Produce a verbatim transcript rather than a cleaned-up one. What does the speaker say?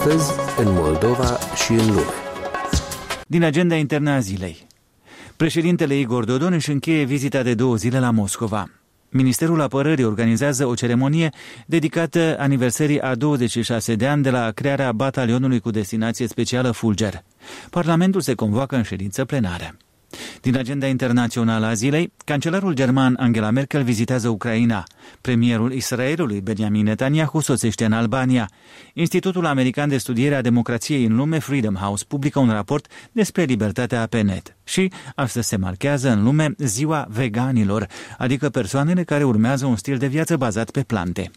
Astăzi, în Moldova și în lume. Din agenda internă a zilei. Președintele Igor Dodon își încheie vizita de două zile la Moscova. Ministerul Apărării organizează o ceremonie dedicată aniversării a douăzeci și șase de ani de la crearea batalionului cu destinație specială Fulger. Parlamentul se convoacă în ședință plenară. Din agenda internațională a zilei, cancelarul german Angela Merkel vizitează Ucraina. Premierul Israelului Benjamin Netanyahu sosește în Albania. Institutul American de Studiere a Democrației în Lume, Freedom House, publică un raport despre libertatea pe net. Și astăzi se marchează în lume Ziua Veganilor, adică persoanele care urmează un stil de viață bazat pe plante.